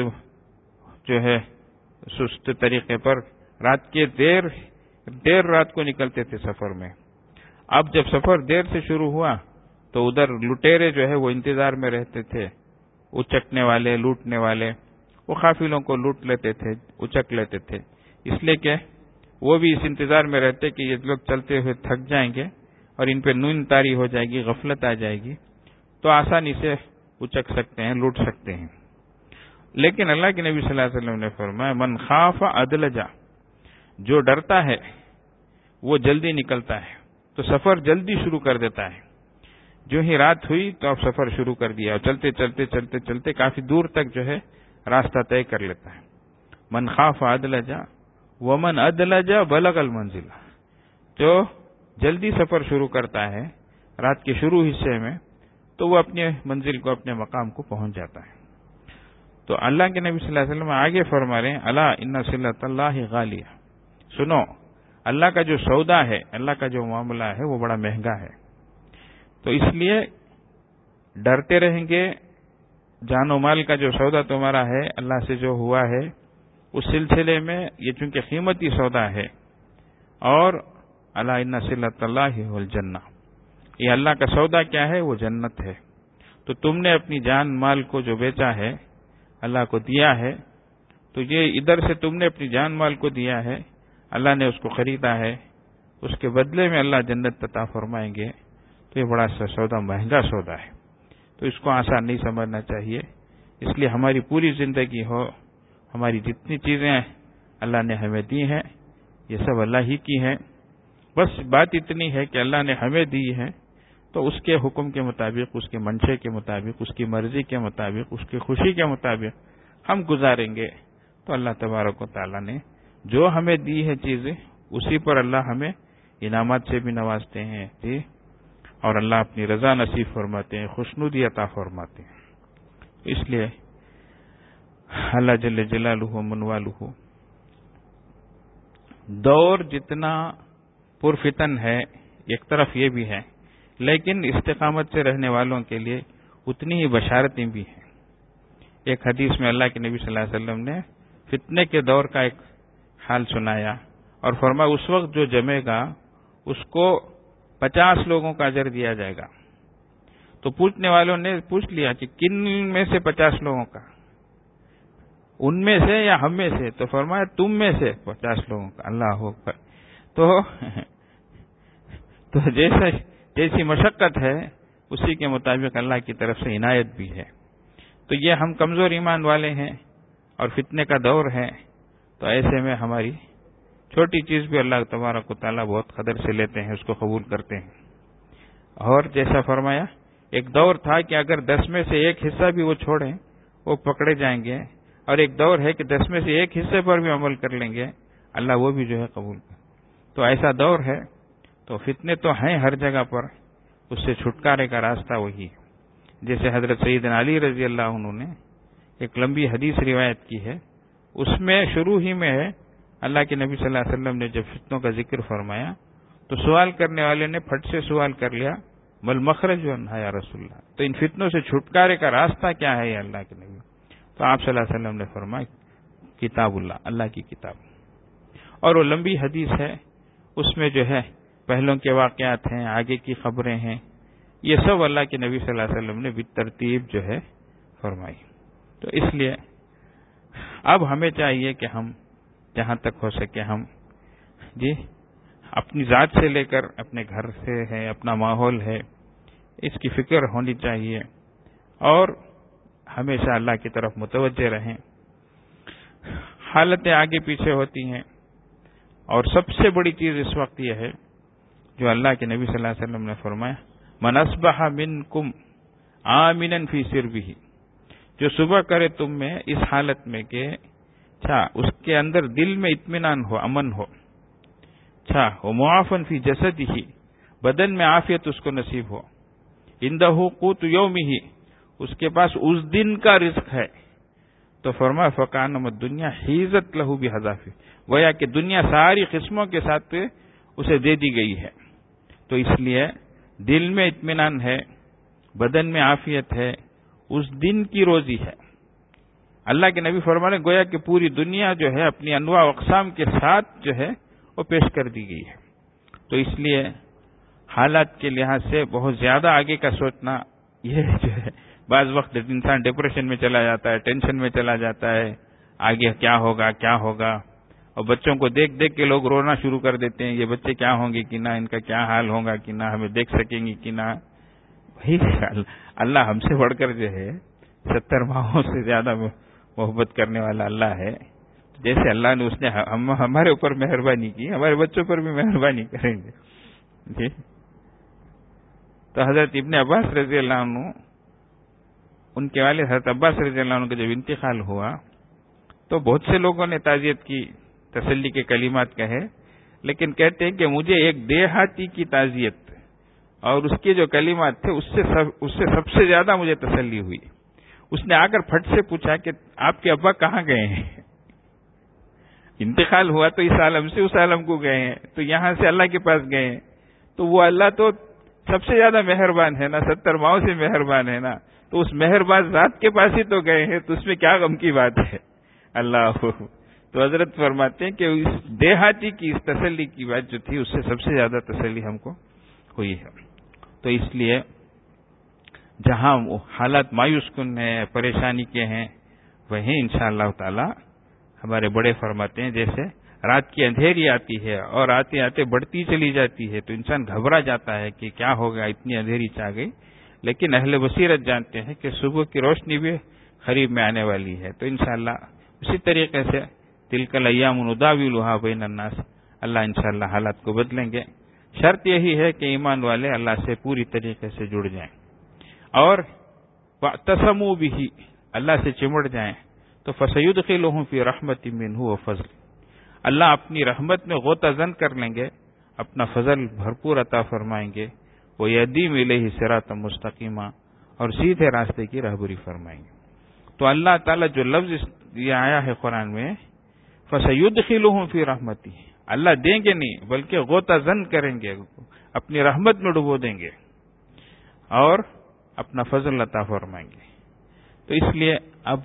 جو ہے سست طریقے پر رات کے دیر دیر رات کو نکلتے تھے سفر میں۔ اب جب سفر دیر سے شروع ہوا تو ادھر لٹیرے جو ہے وہ انتظار میں رہتے تھے، اچکنے والے، لوٹنے والے، وہ قافلوں کو لوٹ لیتے تھے، اچک لیتے تھے، اس لیے کہ وہ بھی اس انتظار میں رہتے کہ یہ لوگ چلتے ہوئے تھک جائیں گے اور ان پہ نیند طاری ہو جائے گی، غفلت آ جائے گی، تو آسانی سے اچک سکتے ہیں، لوٹ سکتے ہیں۔ لیکن اللہ کے نبی صلی اللہ علیہ وسلم نے فرمایا من خاف ادلجا، جو ڈرتا ہے وہ جلدی نکلتا ہے، تو سفر جلدی شروع کر دیتا ہے۔ جو ہی رات ہوئی تو اب سفر شروع کر دیا اور چلتے چلتے چلتے چلتے کافی دور تک جو ہے راستہ طے کر لیتا ہے۔ من خاف ادلجا ومن ادلجا بلغ المنزل، جو جلدی سفر شروع کرتا ہے رات کے شروع حصے میں تو وہ اپنے منزل کو، اپنے مقام کو پہنچ جاتا ہے۔ تو اللہ کے نبی صلی اللہ علیہ وسلم آگے فرما رہے ہیں الا ان صلۃ اللہ غالیہ، سنو اللہ کا جو سودا ہے، اللہ کا جو معاملہ ہے وہ بڑا مہنگا ہے، تو اس لیے ڈرتے رہیں گے۔ جان و مال کا جو سودا تمہارا ہے اللہ سے جو ہوا ہے اس سلسلے میں، یہ چونکہ قیمتی سودا ہے، اور الا ان صلۃ اللہ والجنہ، یہ اللہ کا سودا کیا ہے؟ وہ جنت ہے۔ تو تم نے اپنی جان مال کو جو بیچا ہے، اللہ کو دیا ہے، تو یہ ادھر سے تم نے اپنی جان مال کو دیا ہے، اللہ نے اس کو خریدا ہے، اس کے بدلے میں اللہ جنت عطا فرمائیں گے، تو یہ بڑا سا سودا، مہنگا سودا ہے، تو اس کو آسان نہیں سمجھنا چاہیے۔ اس لیے ہماری پوری زندگی ہو، ہماری جتنی چیزیں اللہ نے ہمیں دی ہیں یہ سب اللہ ہی کی ہیں، بس بات اتنی ہے کہ اللہ نے ہمیں دی ہے تو اس کے حکم کے مطابق، اس کے منشے کے مطابق، اس کی مرضی کے مطابق، اس کی خوشی کے مطابق ہم گزاریں گے، تو اللہ تبارک و تعالیٰ نے جو ہمیں دی ہے چیزیں، اسی پر اللہ ہمیں انعامات سے بھی نوازتے ہیں۔ جی اور اللہ اپنی رضا نصیب فرماتے ہیں، خوشنودی عطا فرماتے ہیں۔ اس لیے اللہ جل جلالہ منوالہ دور جتنا پرفتن ہے ایک طرف یہ بھی ہے، لیکن استقامت سے رہنے والوں کے لیے اتنی ہی بشارتیں بھی ہیں۔ ایک حدیث میں اللہ کے نبی صلی اللہ علیہ وسلم نے فتنے کے دور کا ایک حال سنایا اور فرمایا اس وقت جو جمے گا اس کو پچاس لوگوں کا اجر دیا جائے گا۔ تو پوچھنے والوں نے پوچھ لیا کہ کن میں سے پچاس لوگوں کا، ان میں سے یا ہم میں سے؟ تو فرمایا تم میں سے پچاس لوگوں کا۔ اللہ اکبر۔ تو تو جیسے جیسی مشقت ہے اسی کے مطابق اللہ کی طرف سے عنایت بھی ہے۔ تو یہ ہم کمزور ایمان والے ہیں اور فتنے کا دور ہے، تو ایسے میں ہماری چھوٹی چیز بھی اللہ تبارک و تعالیٰ بہت قدر سے لیتے ہیں، اس کو قبول کرتے ہیں۔ اور جیسا فرمایا ایک دور تھا کہ اگر دس میں سے ایک حصہ بھی وہ چھوڑیں وہ پکڑے جائیں گے، اور ایک دور ہے کہ دس میں سے ایک حصے پر بھی عمل کر لیں گے اللہ وہ بھی جو ہے قبول کر۔ تو ایسا دور ہے، تو فتنے تو ہیں ہر جگہ پر، اس سے چھٹکارے کا راستہ وہی ہے۔ جیسے حضرت سیدنا علی رضی اللہ عنہ نے ایک لمبی حدیث روایت کی ہے، اس میں شروع ہی میں ہے اللہ کے نبی صلی اللہ علیہ وسلم نے جب فتنوں کا ذکر فرمایا تو سوال کرنے والے نے پھٹ سے سوال کر لیا مل مخرج ونہا یا رسول اللہ، تو ان فتنوں سے چھٹکارے کا راستہ کیا ہے یا اللہ کے نبی؟ تو آپ صلی اللہ علیہ وسلم نے فرمایا کتاب اللہ، اللہ کی کتاب۔ اور وہ لمبی حدیث ہے، اس میں جو ہے پہلوں کے واقعات ہیں، آگے کی خبریں ہیں، یہ سب اللہ کے نبی صلی اللہ علیہ وسلم نے بالترتیب جو ہے فرمائی۔ تو اس لیے اب ہمیں چاہیے کہ ہم جہاں تک ہو سکے ہم جی اپنی ذات سے لے کر اپنے گھر سے ہے، اپنا ماحول ہے، اس کی فکر ہونی چاہیے اور ہمیشہ اللہ کی طرف متوجہ رہیں۔ حالتیں آگے پیچھے ہوتی ہیں، اور سب سے بڑی چیز اس وقت یہ ہے جو اللہ کے نبی صلی اللہ علیہ وسلم نے فرمایا من اصبح منکم آمنا فی سربہ، جو صبح کرے تم میں اس حالت میں کہ اچھا اس کے اندر دل میں اطمینان ہو، امن ہو، اچھا وہ معافن فی جسدہ، بدن میں عافیت اس کو نصیب ہو، عندہ قوت یومہ، اس کے پاس اس دن کا رزق ہے، تو فرمایا فکانم الدنیا حیزت لہ بحذافہ، گویا کہ دنیا ساری قسموں کے ساتھ اسے دے دی گئی ہے۔ تو اس لیے دل میں اطمینان ہے، بدن میں عافیت ہے، اس دن کی روزی ہے۔ اللہ کے نبی فرمانے گویا کہ پوری دنیا جو ہے اپنی انواع و اقسام کے ساتھ جو ہے وہ پیش کر دی گئی ہے۔ تو اس لیے حالات کے لحاظ سے بہت زیادہ آگے کا سوچنا یہ جو ہے بعض وقت انسان ڈپریشن میں چلا جاتا ہے، ٹینشن میں چلا جاتا ہے، آگے کیا ہوگا کیا ہوگا، اور بچوں کو دیکھ دیکھ کے لوگ رونا شروع کر دیتے ہیں، یہ بچے کیا ہوں گے کہ نہ، ان کا کیا حال ہوگا کہ نہ، ہمیں دیکھ سکیں گے کہ نہ۔ بھائی اللہ ہم سے بڑھ کر جو ہے ستر ماہوں سے زیادہ محبت کرنے والا اللہ ہے۔ جیسے اللہ نے اس نے ہم ہمارے اوپر مہربانی کی، ہمارے بچوں پر بھی مہربانی کریں گے جی۔ تو حضرت ابن عباس رضی اللہ عنہ، ان کے والد حضرت عباس رضی اللہ عنہ کا جب انتقال ہوا تو بہت سے لوگوں نے تعزیت کی، تسلی کے کلمات کہے، لیکن کہتے ہیں کہ مجھے ایک دیہاتی کی تعزیت اور اس کے جو کلمات تھے اس سے سب اس سے سب سے زیادہ مجھے تسلی ہوئی۔ اس نے آ کر پھٹ سے پوچھا کہ آپ کے ابا کہاں گئے ہیں؟ انتقال ہوا تو اس عالم سے اس عالم کو گئے ہیں، تو یہاں سے اللہ کے پاس گئے ہیں، تو وہ اللہ تو سب سے زیادہ مہربان ہے نا، ستر ماہوں سے مہربان ہے نا، تو اس مہربان ذات کے پاس ہی تو گئے ہیں، تو اس میں کیا غم کی بات ہے؟ اللہ تو حضرت فرماتے ہیں کہ اس دیہاتی کی اس تسلی کی بات جو تھی اس سے سب سے زیادہ تسلی ہم کو ہوئی ہے۔ تو اس لیے جہاں حالات مایوس کن ہیں، پریشانی کے ہیں، وہیں انشاءاللہ تعالی ہمارے بڑے فرماتے ہیں جیسے رات کی اندھیری آتی ہے اور آتے آتے بڑھتی چلی جاتی ہے تو انسان گھبرا جاتا ہے کہ کیا ہوگا، اتنی اندھیری چاہ گئی، لیکن اہل بصیرت جانتے ہیں کہ صبح کی روشنی بھی قریب میں آنے والی ہے۔ تو انشاءاللہ اسی طریقے سے تلک الایام نداولها بین الناس، اللہ انشاءاللہ حالات کو بدلیں گے۔ شرط یہی ہے کہ ایمان والے اللہ سے پوری طریقے سے جڑ جائیں اور واعتصموا به، اللہ سے چمٹ جائیں، تو فسیدخلهم فی رحمت منہ وفضل، اللہ اپنی رحمت میں غوطہ زن کر لیں گے، اپنا فضل بھرپور عطا فرمائیں گے، وَيَهْدِيهِمْ إِلَيْهِ صِرَاطًا مُسْتَقِيمًا، اور سیدھے راستے کی رہبری فرمائیں گے۔ تو اللہ تعالیٰ جو لفظ یہ آیا ہے قرآن میں فَسَيُدْخِلُهُمْ فِي رَحْمَتِهِ، اللہ دیں گے نہیں بلکہ غوطہ زن کریں گے، اپنی رحمت میں ڈبو دیں گے اور اپنا فضل عطا فرمائیں گے۔ تو اس لیے اب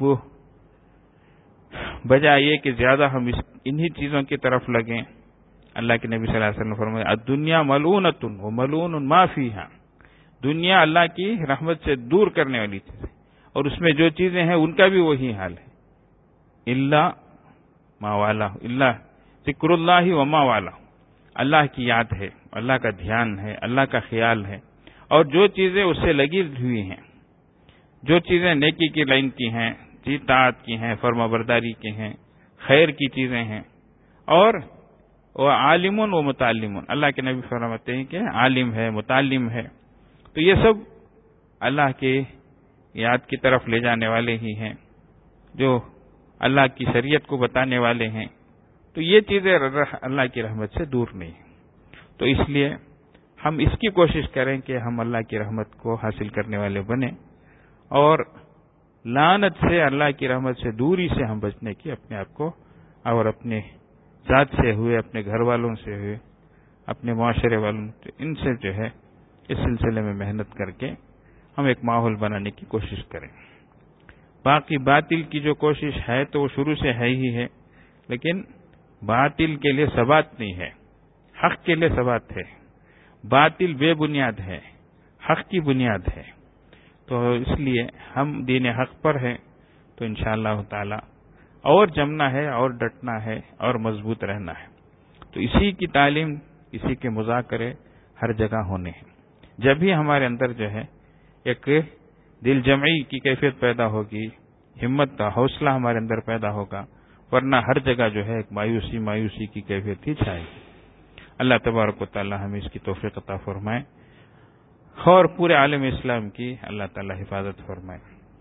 بجائے یہ کہ زیادہ ہم انہی چیزوں کی طرف لگیں، اللہ کے نبی صلی اللہ علیہ وسلم فرمایا الدنیا ملعونۃ وملعون ما فیہا، دنیا اللہ کی رحمت سے دور کرنے والی چیز ہے، اور اس میں جو چیزیں ہیں ان کا بھی وہی حال ہے، الا ما والا، الا ذکر اللہ و ما والا، اللہ کی یاد ہے، اللہ کا دھیان ہے، اللہ کا خیال ہے، اور جو چیزیں اس سے لگی ہوئی ہیں، جو چیزیں نیکی کی لائن کی ہیں، جی طاعت کی ہیں، فرما برداری کی ہیں، خیر کی چیزیں ہیں، اور وہ عالم و متعلم، اللہ کے نبی فرماتے ہیں کہ عالم ہے، متعلم ہے، تو یہ سب اللہ کے یاد کی طرف لے جانے والے ہی ہیں، جو اللہ کی شریعت کو بتانے والے ہیں، تو یہ چیزیں اللہ کی رحمت سے دور نہیں ہیں۔ تو اس لیے ہم اس کی کوشش کریں کہ ہم اللہ کی رحمت کو حاصل کرنے والے بنیں، اور لعنت سے، اللہ کی رحمت سے دوری سے ہم بچنے کی اپنے آپ کو اور اپنے ذات سے ہوئے، اپنے گھر والوں سے ہوئے، اپنے معاشرے والوں سے، ان سے جو ہے اس سلسلے میں محنت کر کے ہم ایک ماحول بنانے کی کوشش کریں۔ باقی باطل کی جو کوشش ہے تو وہ شروع سے ہے ہی ہے، لیکن باطل کے لیے ثبات نہیں ہے، حق کے لیے ثبات ہے۔ باطل بے بنیاد ہے، حق کی بنیاد ہے، تو اس لیے ہم دین حق پر ہیں، تو انشاءاللہ تعالی اور جمنا ہے، اور ڈٹنا ہے، اور مضبوط رہنا ہے۔ تو اسی کی تعلیم، اسی کے مذاکرے ہر جگہ ہونے ہیں، جب ہی ہمارے اندر جو ہے ایک دل جمعی کی کیفیت پیدا ہوگی، ہمت کا حوصلہ ہمارے اندر پیدا ہوگا، ورنہ ہر جگہ جو ہے ایک مایوسی مایوسی کی کیفیت ہی چھائے گی۔ اللہ تبارک و تعالی ہمیں اس کی توفیق عطا فرمائے، اور پورے عالم اسلام کی اللہ تعالی حفاظت فرمائے،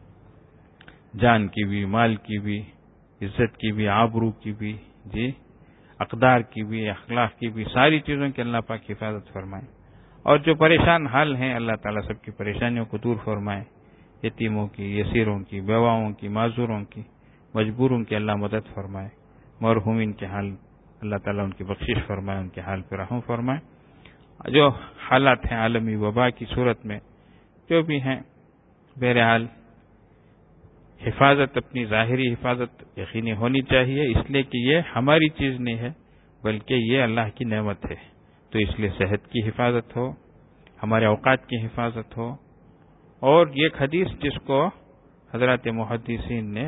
جان کی بھی، مال کی بھی، عزت کی بھی، آبرو کی بھی، جی اقدار کی بھی، اخلاق کی بھی، ساری چیزوں کی اللہ پاک حفاظت فرمائے، اور جو پریشان حال ہیں اللہ تعالیٰ سب کی پریشانیوں کو دور فرمائے، یتیموں کی، یسیروں کی، بیواؤں کی، معذوروں کی، مجبوروں کی اللہ مدد فرمائے، مرحومین کے حال اللہ تعالیٰ ان کی بخشش فرمائے، ان کے حال پہ رحم فرمائے۔ جو حالات ہیں عالمی وبا کی صورت میں جو بھی ہیں، بہرحال حفاظت، اپنی ظاہری حفاظت یقینی ہونی چاہیے، اس لیے کہ یہ ہماری چیز نہیں ہے بلکہ یہ اللہ کی نعمت ہے۔ تو اس لیے صحت کی حفاظت ہو، ہمارے اوقات کی حفاظت ہو، اور یہ حدیث جس کو حضرات محدثین نے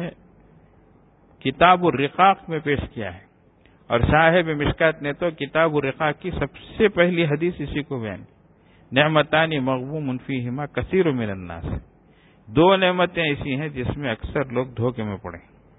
کتاب الرقاق میں پیش کیا ہے، اور صاحب مشکات نے تو کتاب الرقاق کی سب سے پہلی حدیث اسی کو بیان کی، نعمتان مغبوم فیہما کثیر من الناس، دو نعمتیں ایسی ہیں جس میں اکثر لوگ دھوکے میں پڑے۔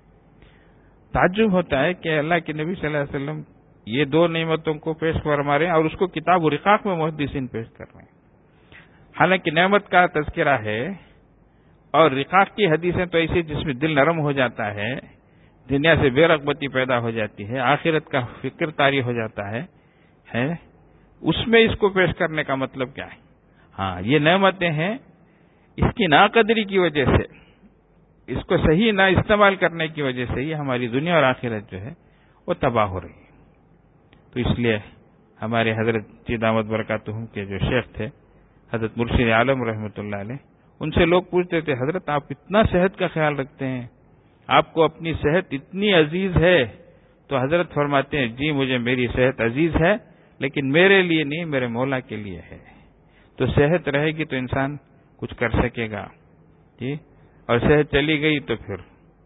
تعجب ہوتا ہے کہ اللہ کے نبی صلی اللہ علیہ وسلم یہ دو نعمتوں کو پیش فرما رہے ہیں اور اس کو کتاب الرقاق میں محدثین پیش کر رہے ہیں، حالانکہ نعمت کا تذکرہ ہے، اور رقاق کی حدیثیں تو ایسی جس میں دل نرم ہو جاتا ہے، دنیا سے بے رغبتی پیدا ہو جاتی ہے، آخرت کا فکر طاری ہو جاتا ہے ہے اس میں اس کو پیش کرنے کا مطلب کیا ہے؟ ہاں، یہ نعمتیں ہیں، اس کی ناقدری کی وجہ سے، اس کو صحیح نہ استعمال کرنے کی وجہ سے یہ ہماری دنیا اور آخرت جو ہے وہ تباہ ہو رہی ہے۔ تو اس لیے ہمارے حضرت جی دامت برکاتہم کے جو شیخ تھے حضرت مرشد عالم رحمۃ اللہ علیہ، ان سے لوگ پوچھتے تھے حضرت آپ اتنا صحت کا خیال رکھتے ہیں، آپ کو اپنی صحت اتنی عزیز ہے، تو حضرت فرماتے ہیں جی مجھے میری صحت عزیز ہے، لیکن میرے لیے نہیں، میرے مولا کے لیے ہے۔ تو صحت رہے گی تو انسان کچھ کر سکے گا، جی، اور صحت چلی گئی تو پھر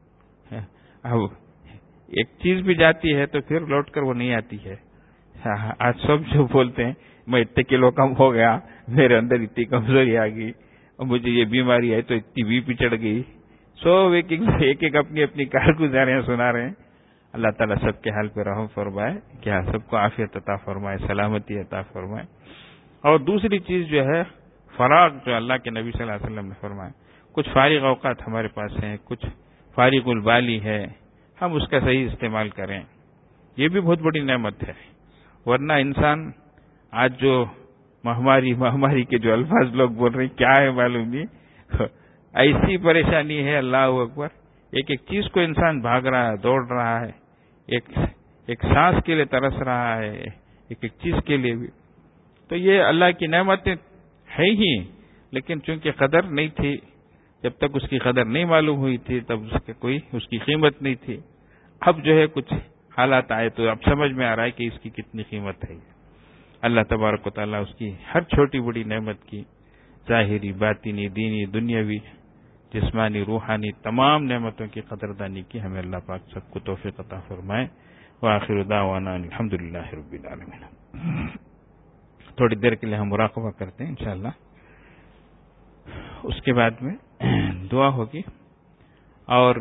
اب ایک چیز بھی جاتی ہے تو پھر لوٹ کر وہ نہیں آتی ہے۔ آج سب جو بولتے ہیں میں اتنے کلو کم ہو گیا، میرے اندر اتنی کمزوری آ گئی، اور مجھے یہ بیماری ہے تو اتنی بی پی چڑھ گئی، سو ایک ایک ایک اپنی اپنی کارگزاریاں سنا رہے ہیں۔ اللہ تعالیٰ سب کے حال پہ رحم فرمائے، کیا سب کو عافیت عطا فرمائے، سلامتی عطا فرمائے۔ اور دوسری چیز جو ہے فراغ، جو اللہ کے نبی صلی اللہ علیہ وسلم نے فرمایا، کچھ فارغ اوقات ہمارے پاس ہیں، کچھ فارغ البالی ہے، ہم اس کا صحیح استعمال کریں، یہ بھی بہت بڑی نعمت ہے۔ ورنہ انسان آج جو مہاماری مہاماری کے جو الفاظ لوگ بول رہے ہیں کیا ہے معلوم نہیں، ایسی پریشانی ہے، اللہ اکبر. ایک ایک چیز کو انسان بھاگ رہا ہے، دوڑ رہا ہے، ایک ایک سانس کے لیے ترس رہا ہے، ایک ایک چیز کے لیے بھی. تو یہ اللہ کی نعمتیں ہیں ہی، لیکن چونکہ قدر نہیں تھی، جب تک اس کی قدر نہیں معلوم ہوئی تھی تب اس کی کوئی اس کی قیمت نہیں تھی. اب جو ہے کچھ حالات آئے تو اب سمجھ میں آ رہا ہے کہ اس کی کتنی قیمت ہے. اللہ تبارک و تعالیٰ اس کی ہر چھوٹی بڑی نعمت کی، ظاہری، باطنی، دینی، دنیاوی، جسمانی، روحانی، تمام نعمتوں کی قدردانی کی ہمیں اللہ پاک سب کو توفیق عطا فرمائے. وآخر دعوانا الحمدللہ رب العالمین. تھوڑی دیر کے لیے ہم مراقبہ کرتے ہیں انشاءاللہ، اس کے بعد میں دعا ہوگی. اور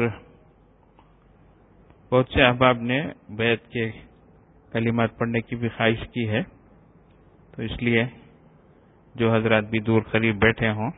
بہت سے احباب نے بیعت کے کلمات پڑھنے کی بھی خواہش کی ہے، تو اس لیے جو حضرات بھی دور قریب بیٹھے ہوں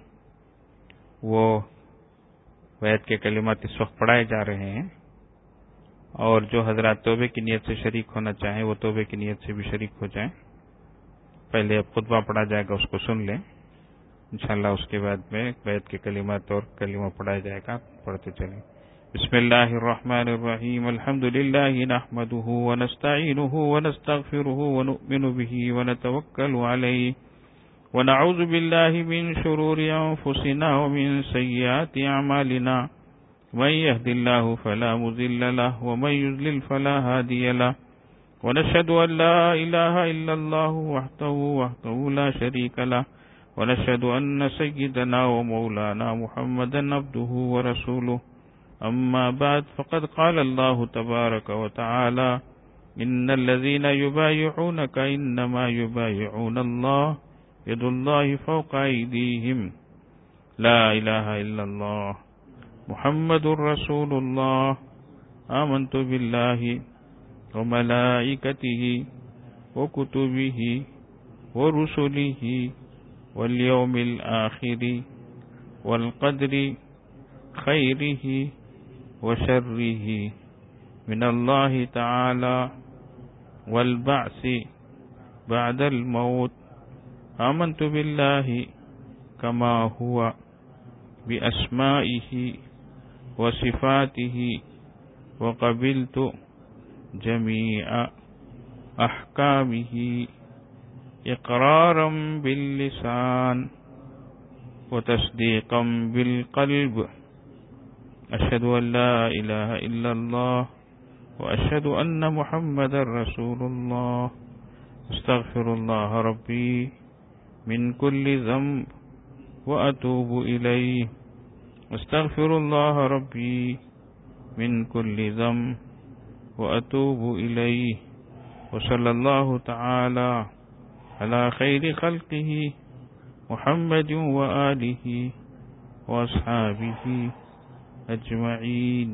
وہ بیعت کے کلمات اس وقت پڑھائے جا رہے ہیں، اور جو حضرات توبے کی نیت سے شریک ہونا چاہیں وہ توبے کی نیت سے بھی شریک ہو جائیں. پہلے اب خطبہ پڑھا جائے گا، اس کو سن لیں انشاءاللہ، اس کے بعد میں بیعت کے کلمات اور کلمہ پڑھایا جائے گا، پڑھتے چلیں. بسم اللہ الرحمن الرحیم. الحمد للہ نحمده ونستعینه ونستغفره ونؤمن به ونتوکل علیہ ونعوذ باللہ من شرور انفسنا ومن سیئات اعمالنا. من يهد الله فلا مضل له ومن يضلل فلا هادي له ونشهد أن لا إله إلا الله وحده وحده لا شريك له ونشهد أن سيدنا ومولانا محمدا عبده ورسوله. أما بعد فقد قال الله تبارك وتعالى إن الذين يبايعونك إنما يبايعون الله يد الله فوق أيديهم لا إله إلا الله محمد رسول الله. آمنت بالله وملائكته وكتبه ورسله واليوم الآخر والقدر خيره وشره من الله تعالى والبعث بعد الموت. آمنت بالله كما هو بأسمائه وصفاته وقبلت جميع أحكامه إقرارا باللسان وتصديقا بالقلب. أشهد أن لا إله إلا الله وأشهد أن محمد رسول الله. استغفر الله ربي من كل ذنب وأتوب إليه. استغفر الله ربي من كل ذنب وأتوب إليه. وصلى الله تعالى على خير خلقه محمد وآله وأصحابه أجمعين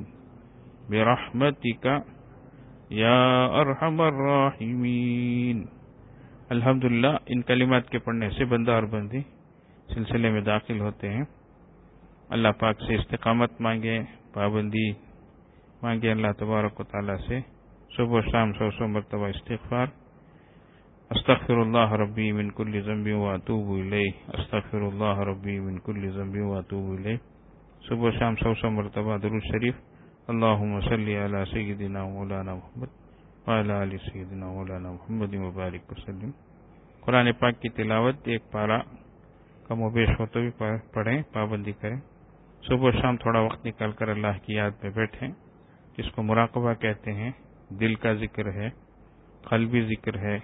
برحمتك یا ارحم الراحمین. الحمدللہ ان کلمات کے پڑھنے سے بندہ اور بندی سلسلے میں داخل ہوتے ہیں. اللہ پاک سے استقامت مانگے، پابندی مانگے اللہ تبارک و تعالیٰ سے. صبح و شام سو سو مرتبہ استغفار. استغفر اللہ ربی من کل ذنب واتوب الیہ. استغفر اللہ ربی من کل ذنب واتوب الیہ. صبح و شام سو سو مرتبہ درود شریف. اللہم صلی علی سیدنا مولانا محمد وعلی آل سیدنا مولانا محمد مبارک وسلم. قرآن پاک کی تلاوت ایک پارہ کم و بیش ہو تو بھی پڑھیں، پابندی کریں. صبح و شام تھوڑا وقت نکال کر اللہ کی یاد میں بیٹھیں، جس کو مراقبہ کہتے ہیں. دل کا ذکر ہے، قلبی ذکر ہے،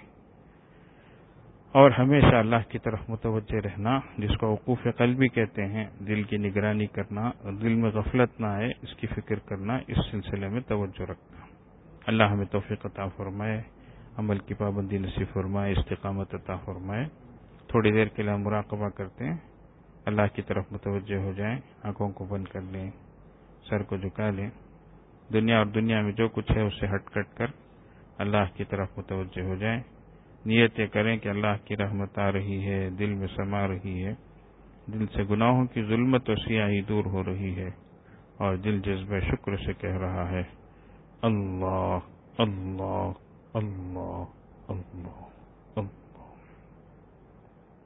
اور ہمیشہ اللہ کی طرف متوجہ رہنا، جس کو وقوف قلبی کہتے ہیں. دل کی نگرانی کرنا، دل میں غفلت نہ آئے اس کی فکر کرنا، اس سلسلے میں توجہ رکھنا. اللہ ہمیں توفیق عطا فرمائے، عمل کی پابندی نصیب فرمائے، استقامت عطا فرمائے. تھوڑی دیر کے لیے ہم مراقبہ کرتے ہیں، اللہ کی طرف متوجہ ہو جائیں. آنکھوں کو بند کر لیں، سر کو جھکا لیں. دنیا اور دنیا میں جو کچھ ہے اسے ہٹ کٹ کر اللہ کی طرف متوجہ ہو جائیں. نیتیں کریں کہ اللہ کی رحمت آ رہی ہے، دل میں سما رہی ہے، دل سے گناہوں کی ظلمت و سیاہی دور ہو رہی ہے، اور دل جذبہ شکر سے کہہ رہا ہے اللہ اللہ اللہ اللہ اللہ.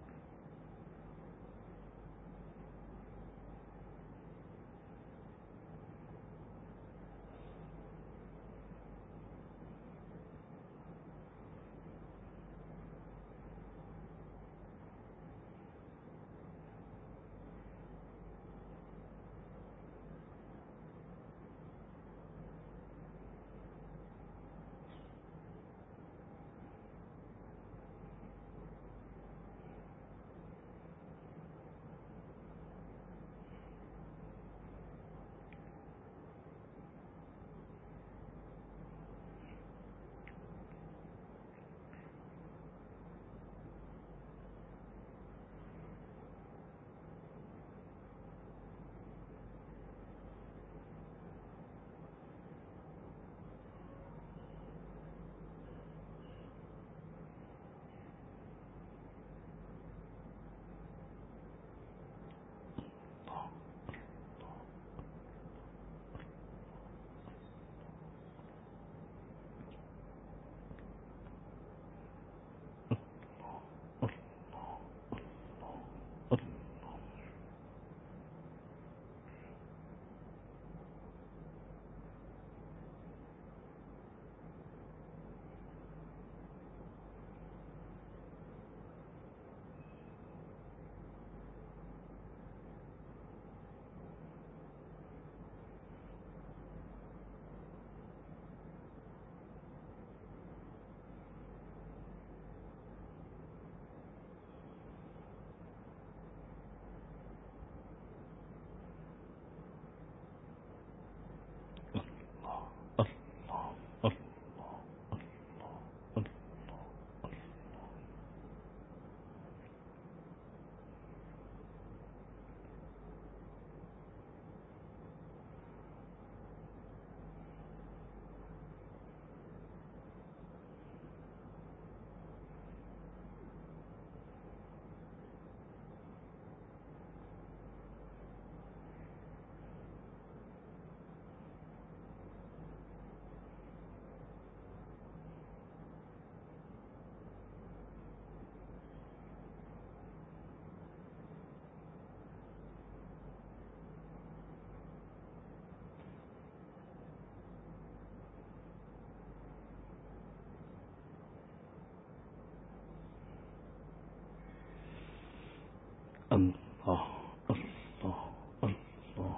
اللہ اللہ اللہ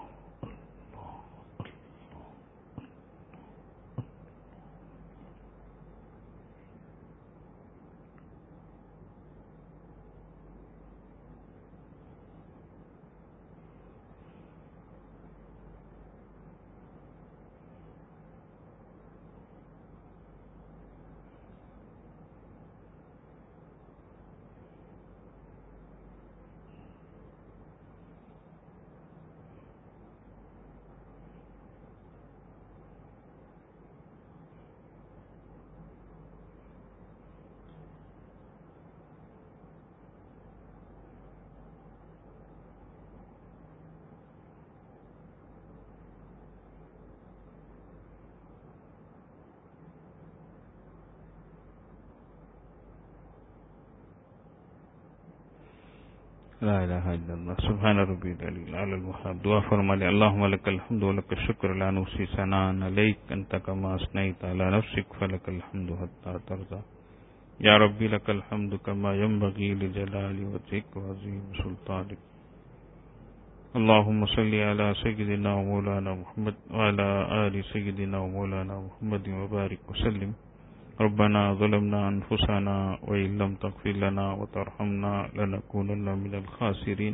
لا الہ الا اللہ سبحان ربی العلی الاعلی الوہاب. دعا فرما لے. اللہم لک الحمد ولک الشکر لا نحصی ثناء علیک انت کما اثنیت علی نفسک فلک الحمد حتی ترضی. یا ربی لک الحمد کما ینبغی لجلال وجهک وعظیم سلطانک. اللہم صلی علی سیدنا و مولانا محمد وعلی آل سیدنا و مولانا محمد وبارک وسلم. ربنا ظلمنا انفسنا وان لم تغفر لنا وترحمنا لنكونن من الخاسرين.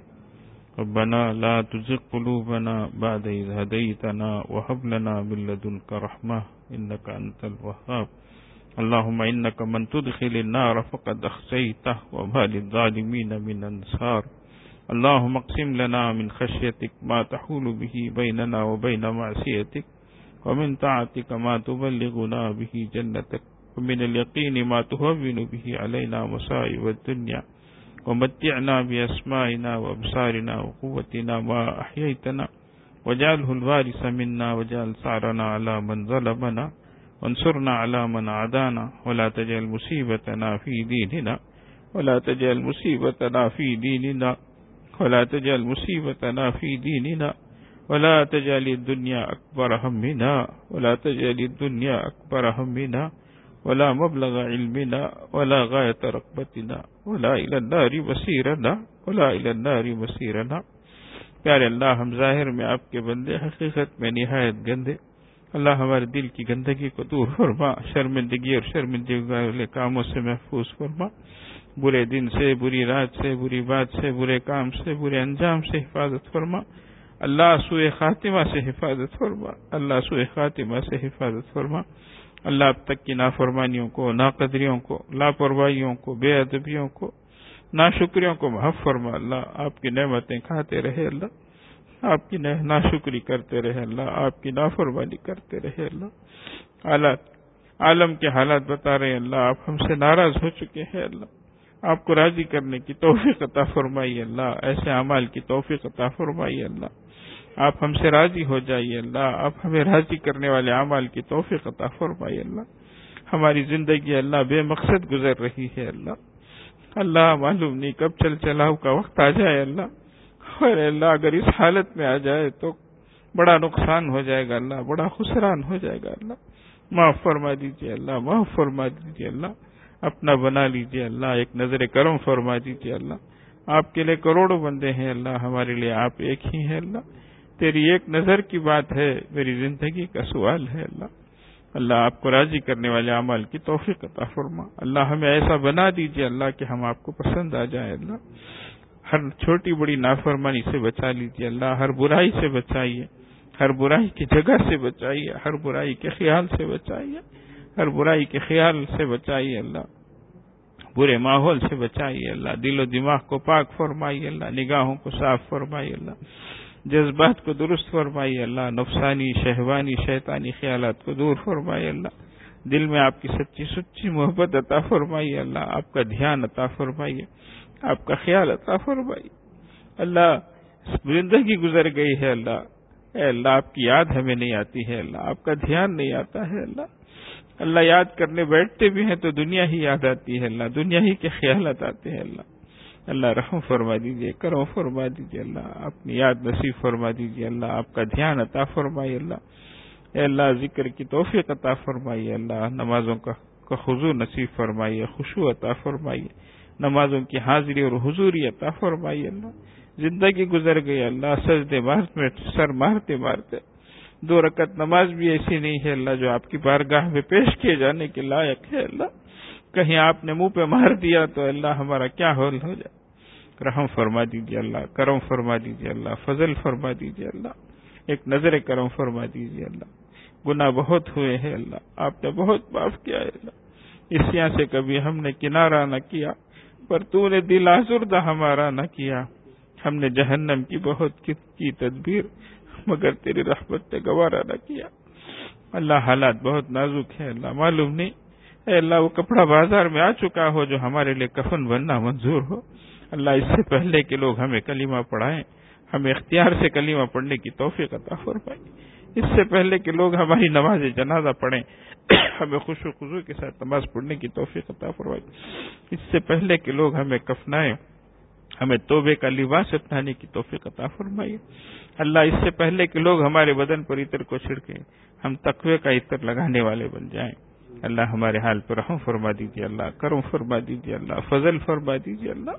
ربنا لا تزغ قلوبنا بعد إذ هديتنا وهب لنا من لدنك رحمة إنك أنت الوهاب. اللهم إنك من تدخل النار فقد أخزيته وما للظالمين من أنصار. اللهم اقسم لنا من خشيتك ما تحول به بيننا وبين معصيتك ومن طاعتك ما تبلغنا به جنتك ومن اليقين ما تهون به علينا مصائب الدنيا ومتعنا بأسمائنا وأبصارنا وقوتنا ما أحييتنا واجعله الوارث منا واجعل ثأرنا على من ظلمنا وانصرنا على من عادانا ولا تجعل مصيبتنا في ديننا ولا تجعل مصيبتنا في ديننا ولا تجعل مصيبتنا في ديننا ولا تجعل الدنيا أكبر همنا ولا تجعل الدنيا أكبر همنا ولا مبلغ علمنا ولا غاية رغبتنا ولا إلى النار مسيرنا ولا إلى النار مسيرنا. پیارے اللہ، ہم ظاہر میں آپ کے بندے، حقیقت میں نہایت گندے. اللہ ہمارے دل کی گندگی کو دور فرما، شرمندگی اور شرمندگی والے کاموں سے محفوظ فرما، برے دن سے، بری رات سے، بری بات سے، برے کام سے، برے انجام سے حفاظت فرما. اللہ سوء خاتمہ سے حفاظت فرما، اللہ سوء خاتمہ سے حفاظت فرما. اللہ اب تک کی نافرمانیوں کو، ناقدریوں کو، لاپرواہیوں کو، بے ادبیوں کو، ناشکریوں کو معاف فرما. اللہ آپ کی نعمتیں کھاتے رہے، اللہ آپ کی ناشکری کرتے رہے، اللہ آپ کی نافرمانی کرتے رہے. اللہ حالات عالم کے حالات بتا رہے ہیں، اللہ آپ ہم سے ناراض ہو چکے ہیں. اللہ آپ کو راضی کرنے کی توفیق عطا فرمائیے. اللہ ایسے اعمال کی توفیق عطا فرمائیے. اللہ آپ ہم سے راضی ہو جائیے. اللہ آپ ہمیں راضی کرنے والے اعمال کی توفیق عطا فرمائیے. اللہ ہماری زندگی اللہ بے مقصد گزر رہی ہے. اللہ اللہ معلوم نہیں کب چل چلاؤ کا وقت آ جائے. اللہ اور اللہ اگر اس حالت میں آ جائے تو بڑا نقصان ہو جائے گا. اللہ بڑا خسران ہو جائے گا. اللہ معاف فرما دیجیے. اللہ معاف فرما دیجیے. اللہ اپنا بنا لیجیے. اللہ ایک نظر کرم فرما دیجیے. اللہ آپ کے لیے کروڑوں بندے ہیں. اللہ ہمارے لیے آپ ایک ہی ہیں. اللہ تیری ایک نظر کی بات ہے، میری زندگی کا سوال ہے. اللہ اللہ آپ کو راضی کرنے والے اعمال کی توفیق عطا فرما. اللہ ہمیں ایسا بنا دیجیے اللہ کہ ہم آپ کو پسند آ جائیں. اللہ ہر چھوٹی بڑی نافرمانی سے بچا لیجیے. اللہ ہر برائی سے بچائیے، ہر برائی کی جگہ سے بچائیے، ہر برائی کے خیال سے بچائیے، ہر برائی کے خیال سے بچائیے. اللہ برے ماحول سے بچائیے. اللہ دل و دماغ کو پاک فرمائیے. اللہ نگاہوں کو صاف فرمائیے. اللہ جذبات کو درست فرمائیے. اللہ نفسانی، شہوانی، شیطانی خیالات کو دور فرمائیے. اللہ دل میں آپ کی سچی سچی محبت عطا فرمائیے. اللہ آپ کا دھیان عطا فرمائیے، آپ کا خیال عطا فرمائیے. اللہ زندگی گزر گئی ہے. اللہ اے اللہ آپ کی یاد ہمیں نہیں آتی ہے. اللہ آپ کا دھیان نہیں آتا ہے. اللہ اللہ یاد کرنے بیٹھتے بھی ہیں تو دنیا ہی یاد آتی ہے. اللہ دنیا ہی کے خیالات آتے ہیں. اللہ اللہ رحم فرما دیجیے، کرم فرما دیجیے. اللہ اپنی یاد نصیب فرما دیجیے. اللہ آپ کا دھیان عطا فرمائیے. اللہ اے اللہ ذکر کی توفیق عطا فرمائیے. اللہ نمازوں کا خضوع نصیب فرمائیے، خشوع عطا فرمائیے. نمازوں کی حاضری اور حضوری عطا فرمائیے اللہ. زندگی گزر گئی اللہ سجدے مارتے سر مارتے مارتے. دو رکعت نماز بھی ایسی نہیں ہے اللہ جو آپ کی بارگاہ میں پیش کیے جانے کے لائق ہے اللہ. کہیں آپ نے منہ پہ مار دیا تو اللہ ہمارا کیا حال ہو جائے. رحم فرما دیجیے اللہ, کرم فرما دیجیے اللہ, فضل فرما دیجیے اللہ, ایک نظر کرم فرما دیجیے اللہ. گناہ بہت ہوئے ہیں اللہ, آپ نے بہت معاف کیا ہے اللہ. اس یہاں سے کبھی ہم نے کنارہ نہ کیا, پر تو نے دل آزردہ ہمارا نہ کیا. ہم نے جہنم کی بہت کی تدبیر, مگر تیری رحمت نے گوارا نہ کیا. اللہ حالات بہت نازک ہے اللہ, معلوم نہیں اے اللہ وہ کپڑا بازار میں آ چکا ہو جو ہمارے لیے کفن بننا منظور ہو. اللہ اس سے پہلے کہ لوگ ہمیں کلمہ پڑھائیں, ہمیں اختیار سے کلمہ پڑھنے کی توفیق عطا فرمائے. اس سے پہلے کہ لوگ ہماری نماز جنازہ پڑھیں, ہمیں خوش و خضوع کے ساتھ نماز پڑھنے کی توفیق عطا فرمائے. اس سے پہلے کہ لوگ ہمیں کفنائیں, ہمیں توبے کا لباس اپنانے کی توفیق عطا فرمائیے. اللہ اس سے پہلے کہ لوگ ہمارے بدن پر عطر کو چھڑکیں, ہم تقوی کا عطر لگانے والے بن جائیں. اللہ ہمارے حال پر رحم فرما دیجیے اللہ, کرم فرما دیجیے اللہ, فضل فرما دیجیے اللہ.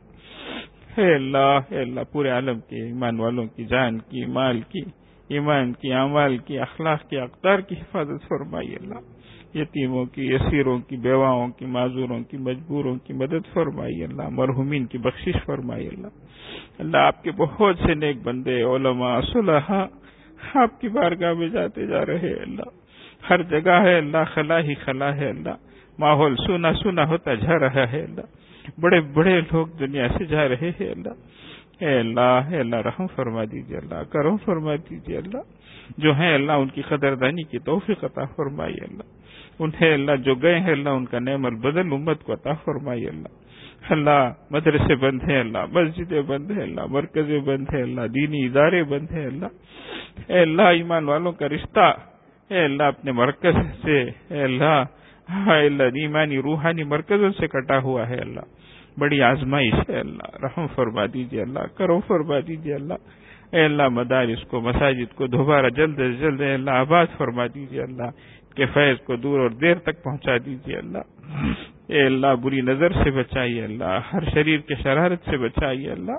اے اللہ اے اللہ پورے عالم کے ایمان والوں کی جان کی, مال کی, ایمان کی, اعمال کی, اخلاق کی, اقدار کی حفاظت فرمائیے اللہ. یتیموں کی, اسیروں کی, بیواؤں کی, معذوروں کی, مجبوروں کی مدد فرمائیے اللہ. مرحومین کی بخشش فرمائیے اللہ. اللہ آپ کے بہت سے نیک بندے علماء صلحاء آپ کی بارگاہ میں جاتے جا رہے ہیں اللہ. ہر جگہ ہے اللہ, خلا ہی خلا ہے اللہ. ماحول سونا سونا ہوتا جا رہا ہے اللہ. بڑے بڑے لوگ دنیا سے جا رہے ہیں اللہ. اے اللہ اے اللہ رحم فرما دیجیے اللہ, کرم فرما دیجیے اللہ. جو ہیں اللہ ان کی قدردانی کی توفیق عطا فرمائیے اللہ. انہیں اللہ جو گئے ہیں اللہ ان کا نعم البدل امت کو عطا فرمائیے اللہ. اللہ مدرسے بند ہیں اللہ, مسجدیں بند ہیں اللہ, مرکزیں بند ہیں اللہ, دینی ادارے بند ہیں اللہ. اے اللہ ایمان والوں کا رشتہ اے اللہ اپنے مرکز سے اے اللہ اے اللہ ایمانی روحانی مرکزوں سے کٹا ہوا ہے اللہ. بڑی آزمائش ہے اللہ, رحم فرما دیجیے اللہ, کرم فرما دیجیے اللہ. اے اللہ مدارس کو مساجد کو دوبارہ جلد از جلد اے اللہ آباد فرما دیجیے اللہ. کہ فیض کو دور اور دیر تک پہنچا دیجیے اللہ. اے اللہ بری نظر سے بچائیے اللہ, ہر شریر کے شرارت سے بچائیے اللہ,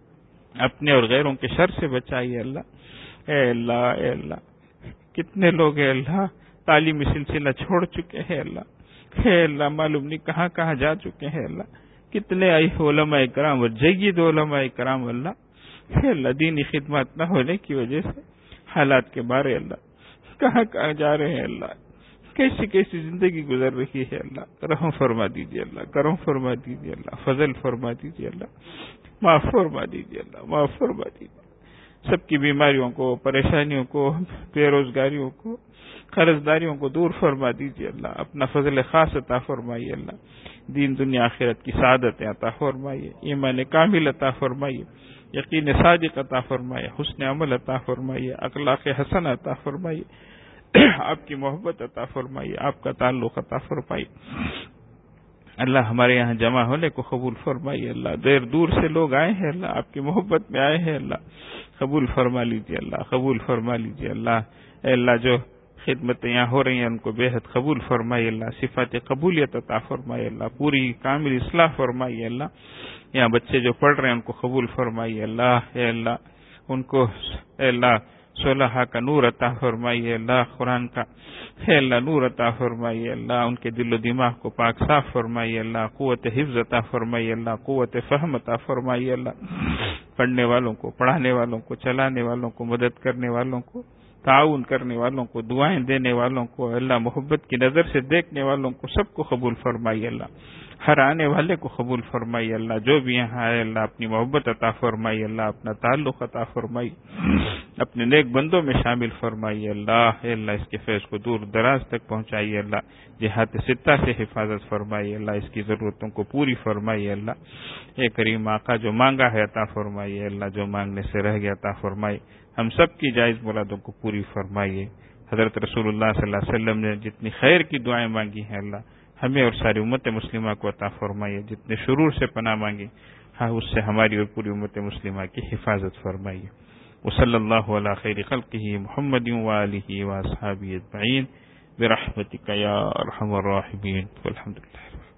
اپنے اور غیروں کے شر سے بچائیے اللہ. اے اللہ اے اللہ کتنے لوگ اے اللہ تعلیمی سلسلہ چھوڑ چکے ہیں اللہ. اے اللہ معلوم نہیں کہاں کہاں جا چکے ہیں اللہ. کتنے علماء کرام اور جید علماء کرام اللہ اے اللہ دینی خدمات نہ ہونے کی وجہ سے حالات کے بارے اللہ کہاں کہاں جا رہے ہیں اللہ, کیسی کیسی زندگی گزر رہی ہے اللہ. رحم فرما دیجیے اللہ, کرم فرما دیجیے اللہ, فضل فرما دیجیے اللہ, معاف فرما دیجیے اللہ, معاف فرما دیجیے. سب کی بیماریوں کو, پریشانیوں کو, بے روزگاریوں کو, قرض داریوں کو دور فرما دیجیے اللہ. اپنا فضل خاص عطا فرمائیے اللہ. دین دنیا آخرت کی سعادت عطا فرمائیے, ایمان کامل عطا فرمائیے, یقین صادق عطا فرمائیے, حسن عمل عطا فرمائیے, اخلاق حسن عطا فرمائیے, آپ کی محبت عطا فرمائیے, آپ کا تعلق عطا فرمائیے. اللہ ہمارے یہاں جمع ہونے کو قبول فرمائیے اللہ. دیر دور سے لوگ آئے ہیں اللہ, آپ کی محبت میں آئے ہیں اللہ, قبول فرما لیجیے اللہ, قبول فرما لیجیے اللہ. اے اللہ جو خدمتیں یہاں ہو رہی ہیں ان کو بے حد قبول فرمائیے اللہ. صفات قبولیت عطا فرمائیے اللہ, پوری کامل اصلاح فرمائیے اللہ. یہاں بچے جو پڑھ رہے ہیں ان کو قبول فرمائیے اللہ. اے اللہ ان کو اے اللہ صلحاء کا نور عطا فرمائیے اللہ, قرآن کا اے اللہ نور عطا فرمائیے اللہ. ان کے دل و دماغ کو پاک صاف فرمائیے اللہ, قوت حفظ عطا فرمائیے اللہ, قوت فہم عطا فرمائیے اللہ. پڑھنے والوں کو, پڑھانے والوں کو, چلانے والوں کو, مدد کرنے والوں کو, تعاون کرنے والوں کو, دعائیں دینے والوں کو اللہ, محبت کی نظر سے دیکھنے والوں کو سب کو قبول فرمائیے اللہ. ہر آنے والے کو قبول فرمائیے اللہ. جو بھی یہاں آئے اللہ اپنی محبت عطا فرمائیے اللہ, اپنا تعلق عطا فرمائیے, اپنے نیک بندوں میں شامل فرمائیے اللہ. اے اللہ اس کے فیض کو دور دراز تک پہنچائیے اللہ. جہات ستہ سے حفاظت فرمائیے اللہ, اس کی ضرورتوں کو پوری فرمائیے اللہ. اے کریم آقا جو مانگا ہے عطا فرمائیے اللہ, جو مانگنے سے رہ گیا عطا فرمائیے. ہم سب کی جائز مرادوں کو پوری فرمائیے. حضرت رسول اللہ صلی اللہ علیہ وسلم نے جتنی خیر کی دعائیں مانگی ہیں اللہ, ہمیں اور ساری امت مسلمہ کو عطا فرمائیے. جتنے شرور سے پناہ مانگی ہاں اس سے ہماری اور پوری امت مسلمہ کی حفاظت فرمائیے. وصلی اللہ علی خیر خلقہ محمد وآلہ واصحابہ اجمعین برحمتک یا ارحم الراحمین والحمد للہ.